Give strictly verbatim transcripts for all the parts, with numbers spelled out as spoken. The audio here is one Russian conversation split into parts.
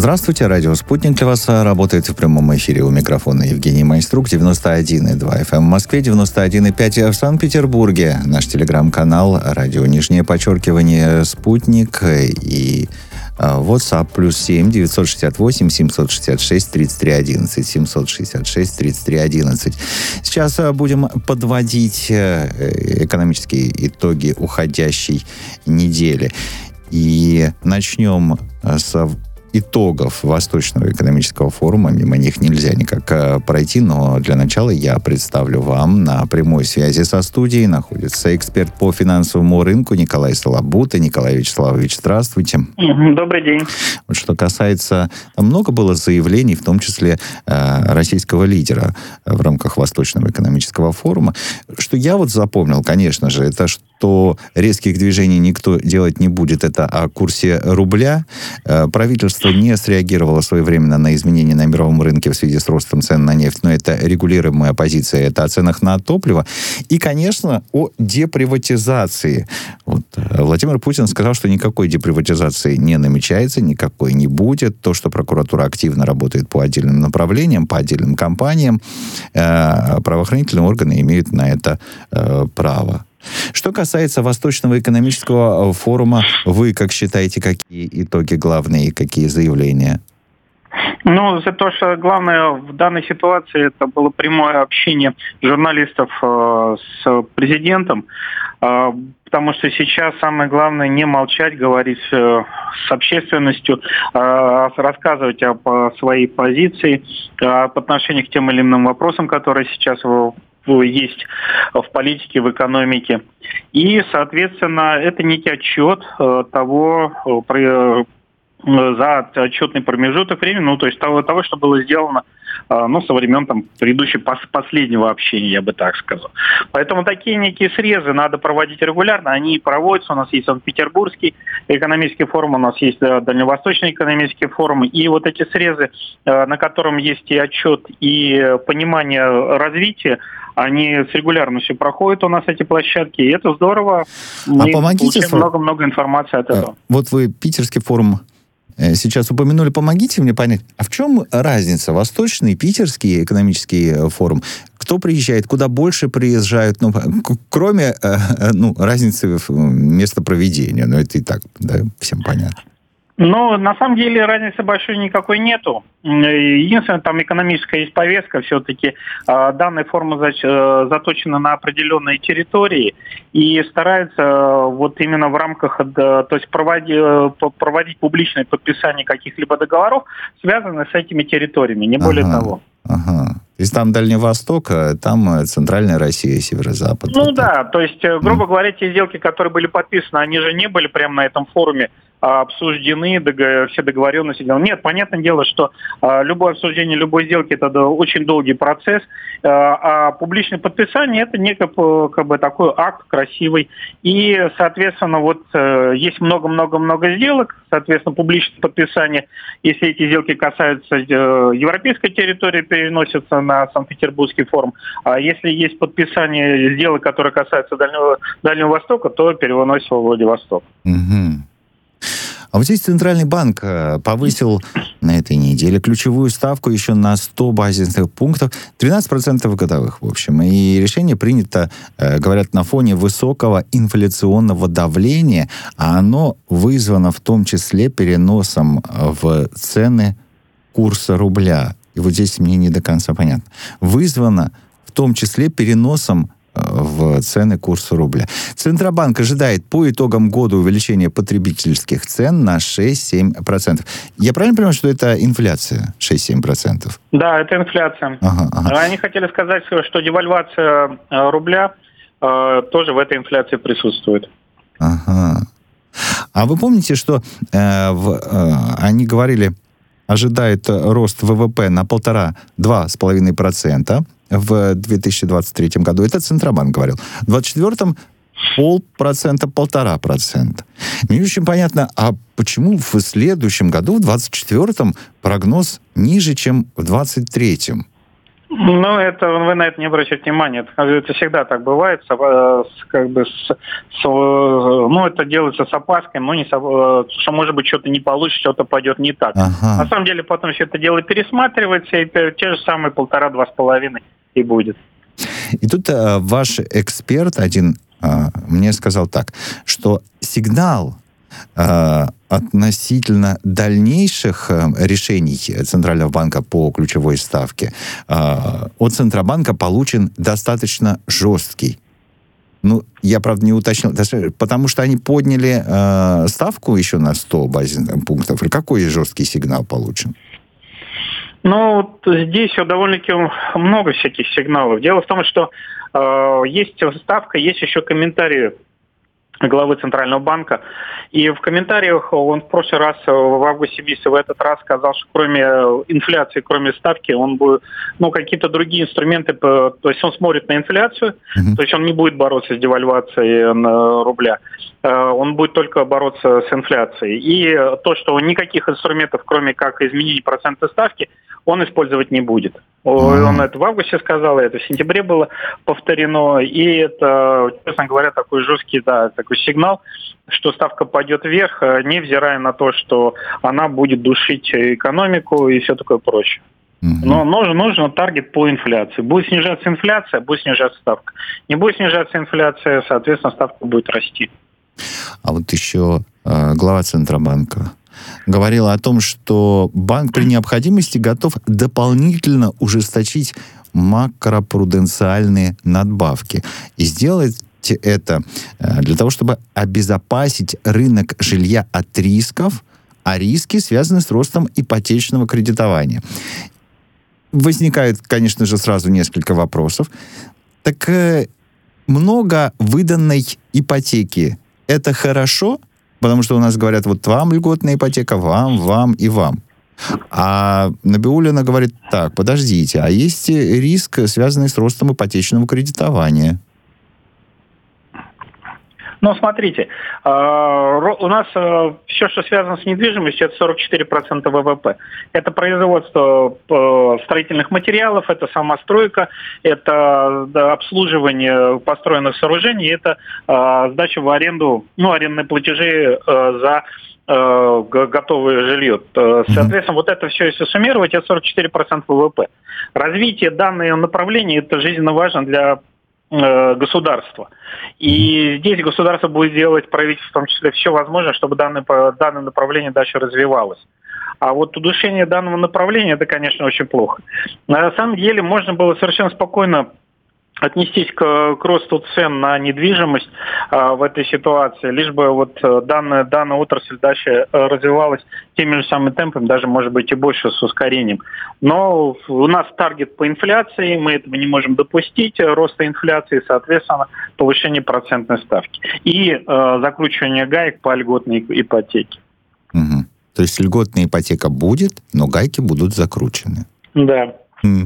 Здравствуйте, радио «Спутник» для вас работает в прямом эфире. У микрофона Евгений Майструк, девяносто один и два эф эм в Москве, девяносто один и пять в Санкт-Петербурге. Наш телеграм-канал, радио нижнее подчеркивание «Спутник» и WhatsApp плюс семь девятьсот шестьдесят восемь семьсот шестьдесят шесть тридцать три одиннадцать семьсот шестьдесят шесть тридцать три одиннадцать. Сейчас будем подводить экономические итоги уходящей недели. И начнем с итогов Восточного экономического форума. Мимо них нельзя никак пройти, но для начала я представлю вам на прямой связи со студией находится эксперт по финансовому рынку Николай Солобута. Николай Вячеславович, здравствуйте. Добрый день. Вот что касается... Много было заявлений, в том числе э, российского лидера в рамках Восточного экономического форума. Что я вот запомнил, конечно же, это что резких движений никто делать не будет. Это о курсе рубля. Э, правительство не среагировало своевременно на изменения на мировом рынке в связи с ростом цен на нефть, но это регулируемая позиция, это о ценах на топливо. И, конечно, о деприватизации. Вот, Владимир Путин сказал, что никакой деприватизации не намечается, никакой не будет. То, что прокуратура активно работает по отдельным направлениям, по отдельным компаниям, э, правоохранительные органы имеют на это э, право. Что касается Восточного экономического форума, вы как считаете, какие итоги главные, какие заявления? Ну, за то, что главное в данной ситуации это было прямое общение журналистов э, с президентом, э, потому что сейчас самое главное не молчать, говорить э, с общественностью, э, рассказывать о своей позиции э, по отношению к тем или иным вопросам, которые сейчас в есть в политике, в экономике. И, соответственно, это некий отчет э, того, э, про, э, за отчетный промежуток времени, ну, то есть того, того что было сделано э, ну, со времен там, предыдущего, пос- последнего общения, я бы так сказал. Поэтому такие некие срезы надо проводить регулярно, они и проводятся. У нас есть Санкт-Петербургский экономический форум, у нас есть э, Дальневосточный экономический форум, и вот эти срезы, э, на котором есть и отчет, и понимание развития, они с регулярностью проходят у нас эти площадки, и это здорово. Мы а помогите получаем много-много информации от этого. Вот вы питерский форум сейчас упомянули, помогите мне понять, а в чем разница? Восточный, питерский экономический форум, кто приезжает, куда больше приезжают, ну, кроме ну, разницы в место проведения, ну, это и так, да, всем понятно. Ну, на самом деле разницы большой никакой нету. Единственное, там экономическая есть повестка, все-таки э, данная форма зач, э, заточена на определенные территории и старается э, вот именно в рамках, э, то есть проводи, э, проводить публичное подписание каких-либо договоров, связанных с этими территориями, не более ага, того. Ага. То есть там Дальний Восток, а там Центральная Россия, Северо-Запад. Ну вот да, то есть, грубо mm. говоря, те сделки, которые были подписаны, они же не были прямо на этом форуме обсуждены, дог- все договоренности. Нет, понятное дело, что а, любое обсуждение любой сделки это да, очень долгий процесс, а, а публичное подписание это некий как бы такой акт красивый. И, соответственно, вот а, есть много-много-много сделок, соответственно, публичное подписание, если эти сделки касаются а, европейской территории, переносятся на Санкт-Петербургский форум, а если есть подписание сделок, которые касаются Дальнего, Дальнего Востока, то переносится во Владивосток. Угу. А вот здесь Центральный банк повысил на этой неделе ключевую ставку еще на сто базисных пунктов, тринадцать процентов годовых, в общем. И решение принято, говорят, на фоне высокого инфляционного давления, а оно вызвано в том числе переносом в цены курса рубля. И вот здесь мне не до конца понятно. Вызвано в том числе переносом в цены курса рубля. Центробанк ожидает по итогам года увеличения потребительских цен на шесть-семь процентов. Я правильно понимаю, что это инфляция шесть-семь процентов? Да, это инфляция. Ага, ага. Они хотели сказать, что девальвация рубля э, тоже в этой инфляции присутствует. Ага. А вы помните, что э, в, э, они говорили, ожидает рост ВВП на полтора-два с половиной процента в две тысячи двадцать третьем году. Это Центробанк говорил. В двадцать четвёртом полпроцента, полтора процента. Мне очень понятно, а почему в следующем году, в двадцать четвёртом, прогноз ниже, чем в двадцать третьем? Ну, это вы на это не обращайте внимания. Это, это всегда так бывает. С, как бы с, с, ну, это делается с опаской, но не с, что, может быть, что-то не получится, что-то пойдет не так. Ага. На самом деле, потом все это дело пересматривается, и те же самые полтора-два с половиной и будет. И тут э, ваш эксперт один э, мне сказал так, что сигнал э, относительно дальнейших э, решений Центрального банка по ключевой ставке э, от Центробанка получен достаточно жесткий. Ну, я, правда, не уточнил, потому что они подняли э, ставку еще на сто базисных пунктов. Какой жесткий сигнал получен? Ну, вот здесь довольно-таки много всяких сигналов. Дело в том, что э, есть ставка, есть еще комментарии главы Центрального банка. И в комментариях он в прошлый раз, в августе месяце, в этот раз сказал, что кроме инфляции, кроме ставки, он будет, ну, какие-то другие инструменты, то есть он смотрит на инфляцию, mm-hmm. то есть он не будет бороться с девальвацией рубля, он будет только бороться с инфляцией. И то, что никаких инструментов, кроме как изменения процентной ставки, он использовать не будет. Mm-hmm. Он это в августе сказал, это в сентябре было повторено, и это, честно говоря, такой жесткий, да, такой сигнал, что ставка пойдет вверх, невзирая на то, что она будет душить экономику и все такое прочее. Mm-hmm. Но нужен, нужен таргет по инфляции. Будет снижаться инфляция, будет снижаться ставка. Не будет снижаться инфляция, соответственно, ставка будет расти. А вот еще э, глава Центробанка говорила о том, что банк при необходимости готов дополнительно ужесточить макропруденциальные надбавки. И сделать это для того, чтобы обезопасить рынок жилья от рисков, а риски связаны с ростом ипотечного кредитования. Возникает, конечно же, сразу несколько вопросов. Так э, много выданной ипотеки – это хорошо? Потому что у нас говорят, вот вам льготная ипотека, вам, вам и вам. А Набиуллина говорит, так, подождите, а есть риск, связанный с ростом ипотечного кредитования? Ну, смотрите, у нас все, что связано с недвижимостью, это сорок четыре процента вэ вэ пэ. Это производство строительных материалов, это самостройка, это обслуживание построенных сооружений, это сдача в аренду, ну, арендные платежи за готовое жилье. Соответственно, вот это все, если суммировать, это сорок четыре процента вэ вэ пэ. Развитие данного направления, это жизненно важно для государства. И здесь государство будет делать, правительство в том числе, все возможное, чтобы данное, данное направление дальше развивалось. А вот удушение данного направления, это, конечно, очень плохо. На самом деле, можно было совершенно спокойно отнестись к, к росту цен на недвижимость а, в этой ситуации, лишь бы вот данная, данная отрасль дальше развивалась теми же самыми темпами, даже, может быть, и больше с ускорением. Но у нас таргет по инфляции, мы этого не можем допустить, роста инфляции, соответственно, повышение процентной ставки и э, закручивание гаек по льготной ипотеке. Угу. То есть льготная ипотека будет, но гайки будут закручены. Да. М.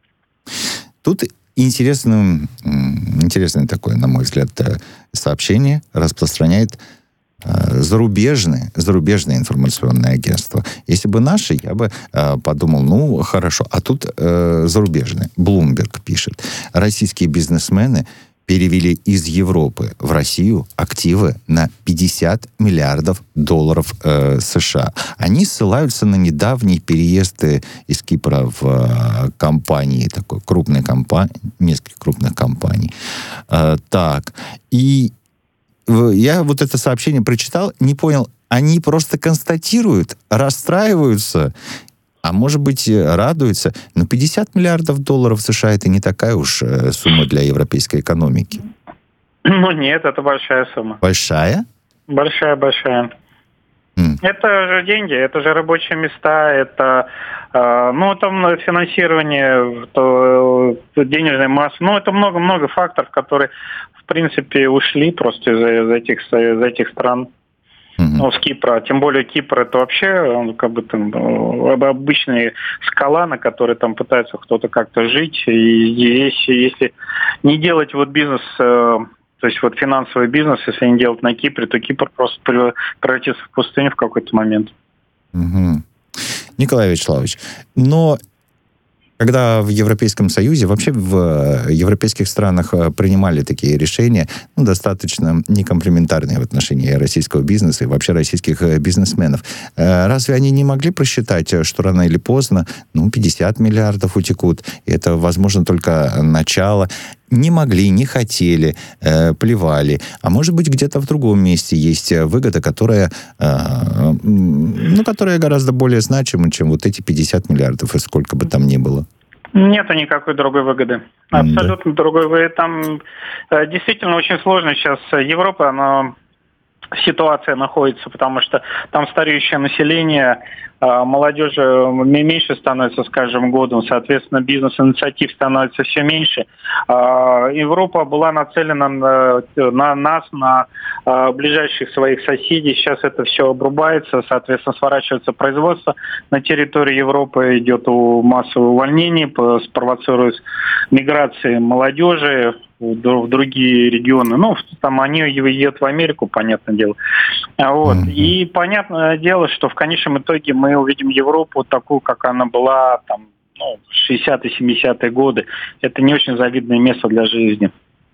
Тут интересное, интересное такое, на мой взгляд, сообщение распространяет зарубежное, зарубежное информационное агентство. Если бы наше, я бы э, подумал, ну, хорошо. А тут э, зарубежное. Bloomberg пишет. Российские бизнесмены перевели из Европы в Россию активы на пятьдесят миллиардов долларов э, США. Они ссылаются на недавний переезд из Кипра в э, компании, такой крупной компании, несколько крупных компаний. Э, так. И я вот это сообщение прочитал, не понял, они просто констатируют, расстраиваются, а может быть, радуются. Но пятьдесят миллиардов долларов США — это не такая уж сумма для европейской экономики. Ну нет, это большая сумма. Большая? Большая-большая. Mm. Это же деньги, это же рабочие места, это э, ну, там финансирование, то, денежная масса. Ну, это много-много факторов, которые, в принципе, ушли просто из, из, этих, из этих стран. Mm-hmm. Ну, с Кипра. Тем более Кипр — это вообще он, как бы там обычная скала, на которой там пытается кто-то как-то жить. И здесь, если не делать вот бизнес... Э, То есть вот финансовый бизнес, если не делать на Кипре, то Кипр просто превратится в пустыню в какой-то момент. Угу. Николай Вячеславович, но когда в Европейском Союзе, вообще в европейских странах принимали такие решения, ну, достаточно некомплиментарные в отношении российского бизнеса и вообще российских бизнесменов. Разве они не могли просчитать, что рано или поздно, ну, пятьдесят миллиардов утекут, и это, возможно, только начало? Не могли, не хотели, э, плевали. А может быть, где-то в другом месте есть выгода, которая, э, ну, которая гораздо более значима, чем вот эти пятьдесят миллиардов, и сколько бы там ни было. Нету никакой другой выгоды. Абсолютно да. другой выгоды. Там э, действительно очень сложно сейчас. Европа, она... ситуация находится, потому что там стареющее население, молодежи меньше становится с каждым годом, соответственно, бизнес-инициатив становится все меньше. Европа была нацелена на, на нас, на ближайших своих соседей. Сейчас это все обрубается, соответственно, сворачивается производство на территории Европы, идет массовое увольнение, спровоцирует миграции молодежи в другие регионы. Ну, там они едут в Америку, понятное дело. Вот. Mm-hmm. И понятное дело, что в конечном итоге мы увидим Европу такую, как она была там, ну, в шестидесятые, семидесятые годы. Это не очень завидное место для жизни.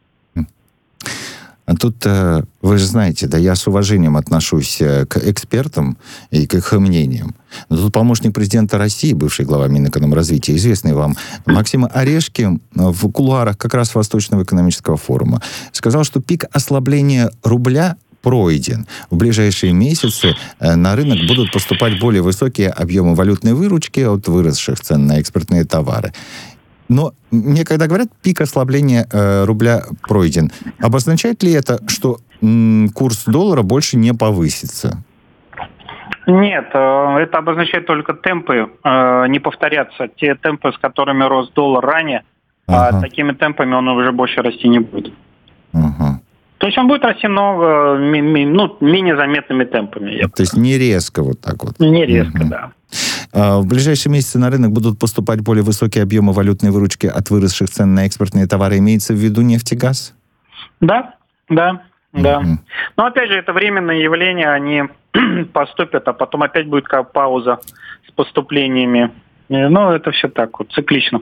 А тут, вы же знаете, да, я с уважением отношусь к экспертам и к их мнениям. Но тут помощник президента России, бывший глава Минэкономразвития, известный вам, Максим Орешкин, в кулуарах как раз Восточного экономического форума сказал, что пик ослабления рубля пройден. В ближайшие месяцы на рынок будут поступать более высокие объемы валютной выручки от выросших цен на экспортные товары. Но мне когда говорят, пик ослабления э, рубля пройден, обозначает ли это, что м, курс доллара больше не повысится? Нет, это обозначает только темпы э, не повторятся. Те темпы, с которыми рос доллар ранее, ага. а такими темпами он уже больше расти не будет. Ага. То есть он будет расти, но ми, ми, ну, менее заметными темпами. То есть не резко вот так вот? Не резко, угу. да. В ближайшие месяцы на рынок будут поступать более высокие объемы валютной выручки от выросших цен на экспортные товары. Имеется в виду нефть и газ? Да, да, да. Mm-hmm. Но опять же, это временное явление, они поступят, а потом опять будет как пауза с поступлениями. Ну, это все так вот, циклично.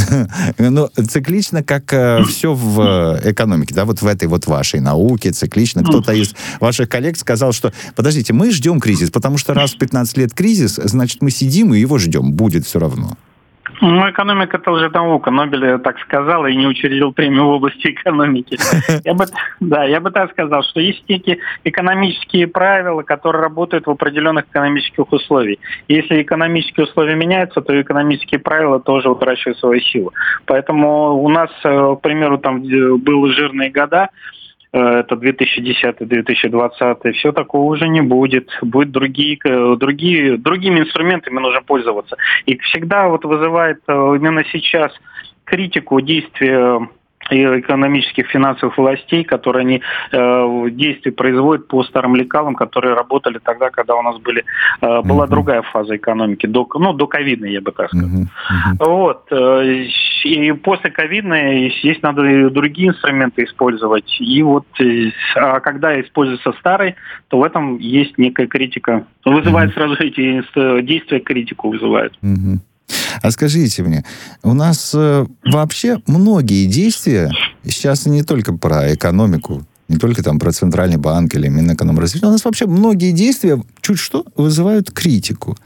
Ну, циклично, как э, все в экономике, да, вот в этой вот вашей науке циклично. Кто-то из ваших коллег сказал, что, подождите, мы ждем кризис, потому что раз в пятнадцать лет кризис, значит, мы сидим и его ждем, будет все равно. Ну, экономика – это лженаука. Нобель так сказал и не учредил премию в области экономики. Я бы, да, я бы так сказал, что есть некие экономические правила, которые работают в определенных экономических условиях. Если экономические условия меняются, то экономические правила тоже утрачивают свою силу. Поэтому у нас, к примеру, там были жирные года, это две тысячи десятый - две тысячи двадцатый, все такого уже не будет. Будут другие, другие, другими инструментами нужно пользоваться. И всегда вот вызывает именно сейчас критику действия экономических финансовых властей, которые они э, действия производят по старым лекалам, которые работали тогда, когда у нас были, э, была uh-huh. другая фаза экономики, до, ну, до ковидной, я бы так сказал. Uh-huh. Uh-huh. Вот. Э, и после ковидной здесь надо и другие инструменты использовать. И вот, э, а когда используется старый, то в этом есть некая критика. Вызывает uh-huh. сразу эти действия, критику вызывают. Uh-huh. А скажите мне, у нас э, вообще многие действия, сейчас не только про экономику, не только там про Центральный банк или Минэкономразвития, у нас вообще многие действия чуть что вызывают критику.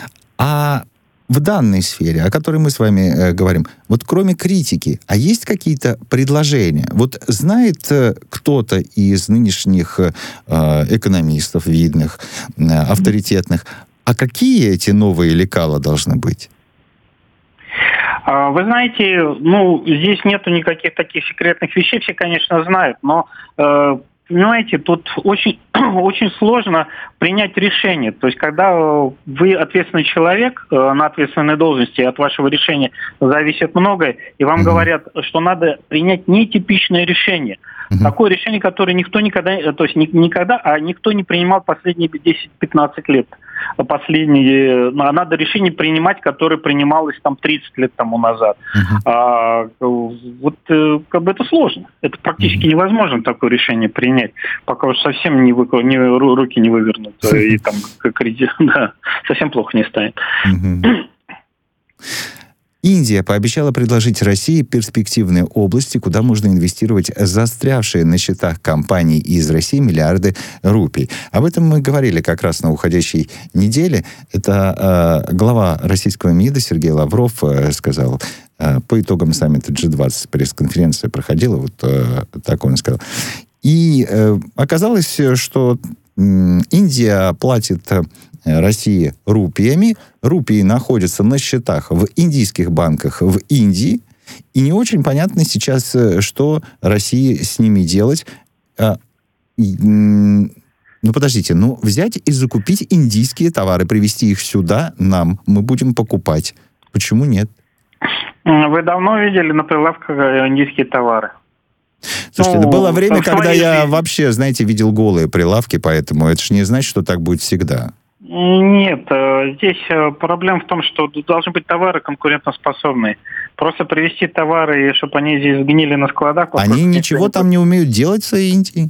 А в данной сфере, о которой мы с вами э, говорим, вот кроме критики, а есть какие-то предложения? Вот знает э, кто-то из нынешних э, экономистов, видных, э, авторитетных, а какие эти новые лекала должны быть? Вы знаете, ну, здесь нету никаких таких секретных вещей, все, конечно, знают, но, э, понимаете, тут очень, очень сложно принять решение. То есть, когда вы ответственный человек э, на ответственной должности, от вашего решения зависит многое, и вам mm-hmm. говорят, что надо принять нетипичное решение. Mm-hmm. Такое решение, которое никто никогда, то есть никогда, а никто не принимал последние десять-пятнадцать лет. Последние, надо решение принимать, которое принималось там тридцать лет тому назад. Uh-huh. А, вот как бы это сложно. Это практически uh-huh. невозможно такое решение принять, пока уж совсем не, вы, не руки не вывернут uh-huh. и там кредит, да, совсем плохо не станет. Uh-huh. Индия пообещала предложить России перспективные области, куда можно инвестировать застрявшие на счетах компаний из России миллиарды рупий. Об этом мы говорили как раз на уходящей неделе. Это э, глава российского МИДа Сергей Лавров э, сказал э, по итогам саммита джи двадцать. Пресс-конференция проходила, вот э, так он сказал. И э, оказалось, что э, Индия платит России рупиями. Рупии находятся на счетах в индийских банках в Индии. И не очень понятно сейчас, что России с ними делать. Ну, подождите, ну, взять и закупить индийские товары, привезти их сюда нам, мы будем покупать. Почему нет? Вы давно видели на прилавках индийские товары? Слушайте, ну, было время, когда я вообще, знаете, видел голые прилавки, поэтому это же не значит, что так будет всегда. Нет, здесь проблема в том, что должны быть товары конкурентоспособные. Просто привезти товары, и чтобы они здесь сгнили на складах... Они ничего там не умеют делать в своей Индии?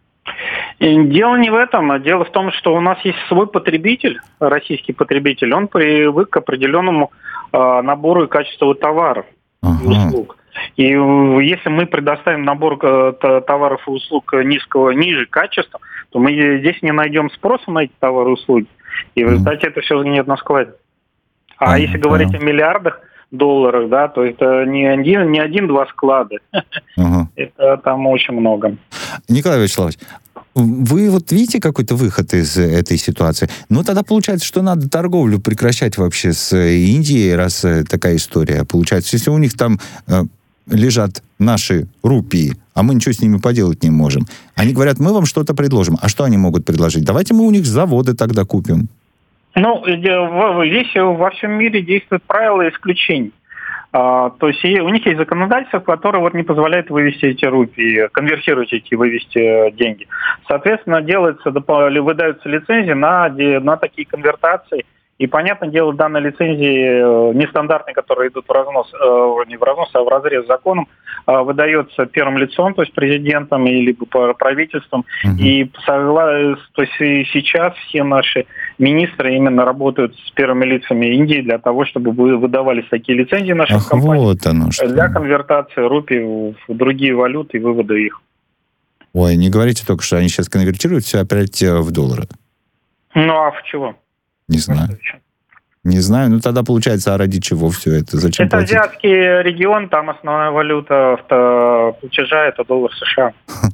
Дело не в этом, а дело в том, что у нас есть свой потребитель, российский потребитель, он привык к определенному э, набору и качеству товаров ага. и услуг. И если мы предоставим набор товаров и услуг низкого, ниже качества, то мы здесь не найдем спроса на эти товары и услуги. И в результате это все сгниет на складе. А а если говорить о миллиардах долларов, да, то это не один, не один-два склада. Ага. Это там очень много. Николай Вячеславович, вы вот видите какой-то выход из этой ситуации? Ну, тогда получается, что надо торговлю прекращать вообще с Индией, раз такая история получается. Если у них там э, лежат наши рупии, а мы ничего с ними поделать не можем. Они говорят, мы вам что-то предложим. А что они могут предложить? Давайте мы у них заводы тогда купим. Ну, здесь во всем мире действуют правила исключений. А, то есть у них есть законодательство, которое вот не позволяет вывести эти рупии, конвертировать эти, вывести деньги. Соответственно, делается, выдаются лицензии на, на такие конвертации. И, понятное дело, данные лицензии нестандартные, которые идут в разнос, не в разнос, а в разрез с законом, выдается первым лицом, то есть президентом или правительством. Uh-huh. И то есть сейчас все наши министры именно работают с первыми лицами Индии для того, чтобы выдавались такие лицензии нашим Ах, компаниям вот оно что. Для конвертации рупий в другие валюты и вывода их. Ой, не говорите только, что они сейчас конвертируют все опять в доллары. Ну, а в чего? Не знаю. Не знаю. Ну, тогда получается, а ради чего все это? Зачем это платить? азиатский регион, там основная валюта платежа – это доллар США.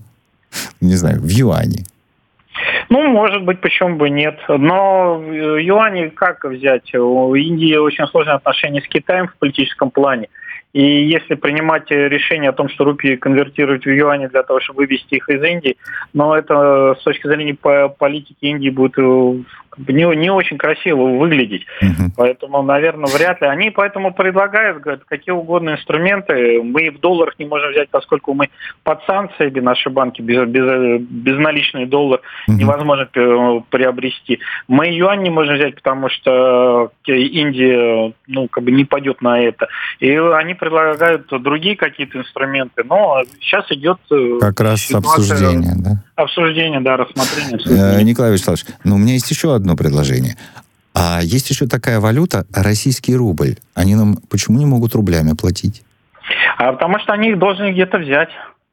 Не знаю, в юане. Ну, может быть, почему бы нет. Но юани как взять? У Индии очень сложные отношения с Китаем в политическом плане. И если принимать решение о том, что рупии конвертировать в юани для того, чтобы вывести их из Индии, но это с точки зрения политики Индии будет не, не очень красиво выглядеть. Uh-huh. Поэтому, наверное, вряд ли. Они поэтому предлагают, говорят, какие угодно инструменты. Мы в долларах не можем взять, поскольку мы под санкциями, наши банки, без, без, безналичный доллар uh-huh. невозможно приобрести. Мы юань не можем взять, потому что Индия ну, как бы не пойдет на это. И они предлагают другие какие-то инструменты. Но сейчас идет как раз обсуждение, да? Обсуждение, да, рассмотрение. Э, Николай Вячеславович, ну, у меня есть еще одно предложение. А есть еще такая валюта, российский рубль. Они нам почему не могут рублями платить? А потому что они их должны где-то взять.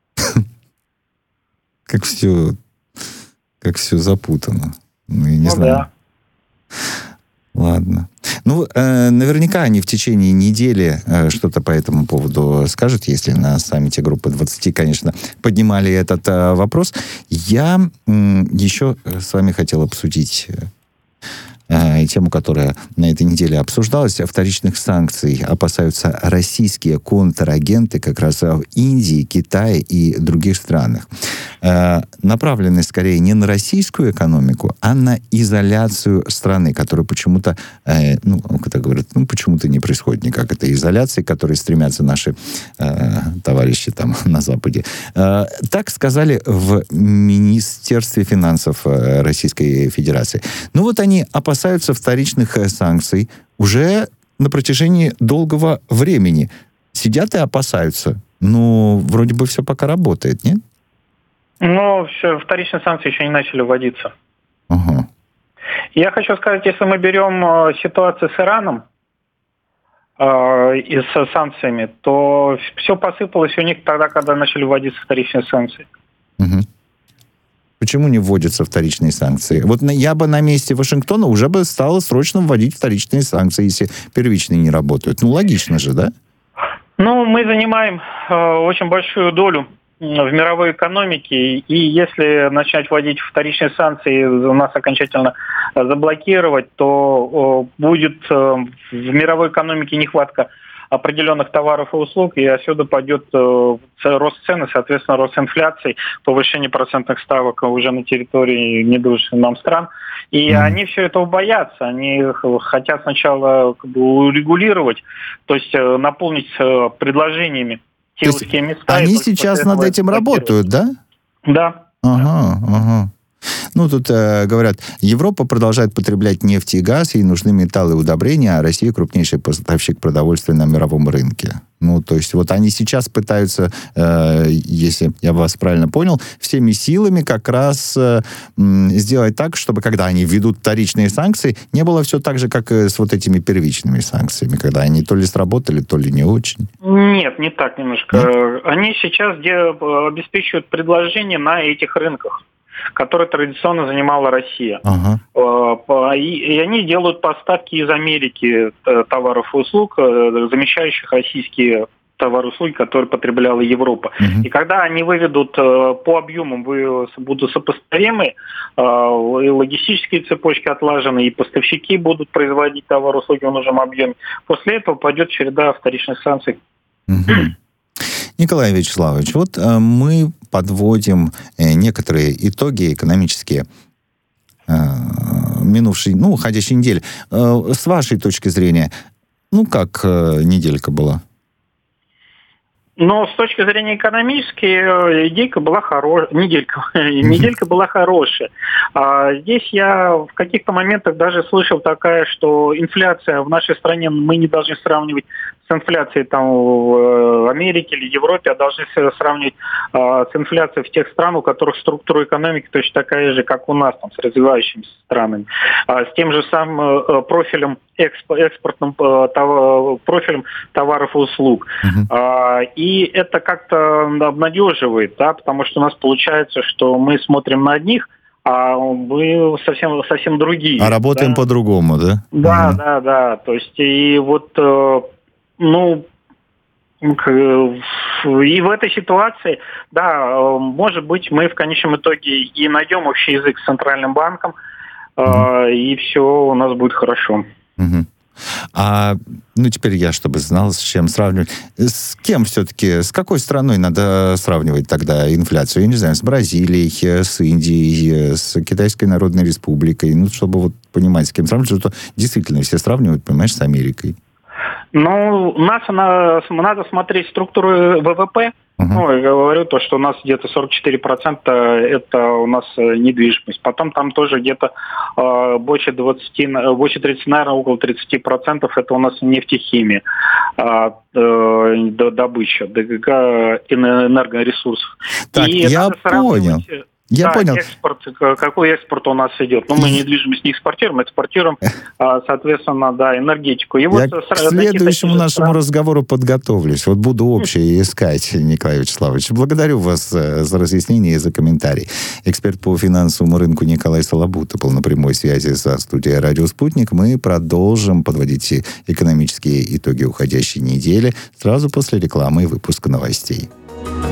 Как все, как все запутано. Ну, я не ну, знаю. Да. Ладно. Ну, э, наверняка они в течение недели э, что-то по этому поводу скажут, если на саммите группы двадцать, конечно, поднимали этот э, вопрос. Я э, еще с вами хотел обсудить э, тему, которая на этой неделе обсуждалась. Вторичных санкций опасаются российские контрагенты как раз в Индии, Китае и других странах. Э, направлены скорее не на российскую экономику, а на изоляцию страны, которая почему-то, э, ну, как говорят, ну, почему-то не происходит никак этой изоляции, к которой стремятся наши э, товарищи там на Западе. Э, так сказали в Министерстве финансов э, Российской Федерации. Ну вот они опасаются вторичных э, санкций уже на протяжении долгого времени. Сидят и опасаются. Ну, вроде бы все пока работает, нет? Ну, все, вторичные санкции еще не начали вводиться. Ага. Я хочу сказать, если мы берем ситуацию с Ираном, и с санкциями, то все посыпалось у них тогда, когда начали вводиться вторичные санкции. Угу. Почему не вводятся вторичные санкции? Вот я бы на месте Вашингтона уже бы стал срочно вводить вторичные санкции, если первичные не работают. Ну, логично же, да? Ну, мы занимаем э, очень большую долю в мировой экономике, и если начать вводить вторичные санкции, нас окончательно заблокировать, то будет в мировой экономике нехватка определенных товаров и услуг, и отсюда пойдет рост цен, и, соответственно, рост инфляции, повышение процентных ставок уже на территории недружественных нам стран. И mm. они все этого боятся. Они хотят сначала как бы урегулировать, то есть наполнить предложениями те узкие места. Они сейчас над этим работают, да? Да. Ага, ага. Ну, тут э, говорят, Европа продолжает потреблять нефть и газ, ей нужны металлы и удобрения, а Россия крупнейший поставщик продовольствия на мировом рынке. Ну, то есть вот они сейчас пытаются, э, если я вас правильно понял, всеми силами как раз э, сделать так, чтобы когда они введут вторичные санкции, не было все так же, как и с вот этими первичными санкциями, когда они то ли сработали, то ли не очень. Нет, не так немножко. Нет? Они сейчас обеспечивают предложение на этих рынках, который традиционно занимала Россия. Ага. И они делают поставки из Америки товаров и услуг, замещающих российские товары и услуги, которые потребляла Европа. Угу. И когда они выведут по объемам, будут сопоставимы, и логистические цепочки отлажены, и поставщики будут производить товары и услуги в нужном объеме, после этого пойдет череда вторичных санкций. Угу. Николай Вячеславович, вот э, мы подводим э, некоторые итоги экономические э, минувшей, ну, уходящей недели. Э, с вашей точки зрения, ну, как э, неделька была? Но с точки зрения экономической, идейка была хорошая, неделька, неделька была хорошая. А здесь я в каких-то моментах даже слышал такая, что инфляция в нашей стране мы не должны сравнивать с инфляцией там в Америке или Европе, а должны сравнивать а, с инфляцией в тех странах, у которых структура экономики точно такая же, как у нас, там, с развивающимися странами, а, с тем же самым а, профилем экспортным профилем товаров и услуг. Uh-huh. А, и это как-то обнадеживает, да, потому что у нас получается, что мы смотрим на одних, а мы совсем, совсем другие. А работаем да? по-другому, да? Да, uh-huh. да, да. То есть, и вот, ну, и в этой ситуации, да, может быть, мы в конечном итоге и найдем общий язык с Центральным банком, uh-huh. и все у нас будет хорошо. Угу. А, ну, теперь я, чтобы знал, с чем сравнивать. С кем все-таки, с какой страной надо сравнивать тогда инфляцию? Я не знаю, с Бразилией, с Индией, с Китайской Народной Республикой. Ну, чтобы вот понимать, с кем сравнивать, что действительно все сравнивают, понимаешь, с Америкой. Ну, нас надо, надо смотреть структуру ВВП. Uh-huh. Ну, я говорю, то, что у нас где-то сорок четыре процента это у нас недвижимость. Потом там тоже где-то э, больше двадцати, больше тридцати, наверное, около тридцати процентов это у нас нефтехимия, э, э, добыча, энергоресурсов. Так, и я понял. Я да, понял. Экспорт, какой экспорт у нас идет? Ну, мы недвижимость не экспортируем, экспортируем, соответственно, да, энергетику. И я вот к следующему нашему стран... разговору подготовлюсь. Вот буду общее искать, Николай Вячеславович. Благодарю вас за разъяснение и за комментарий. Эксперт по финансовому рынку Николай Солобута был на прямой связи со студией «Радио Спутник». Мы продолжим подводить экономические итоги уходящей недели сразу после рекламы и выпуска новостей.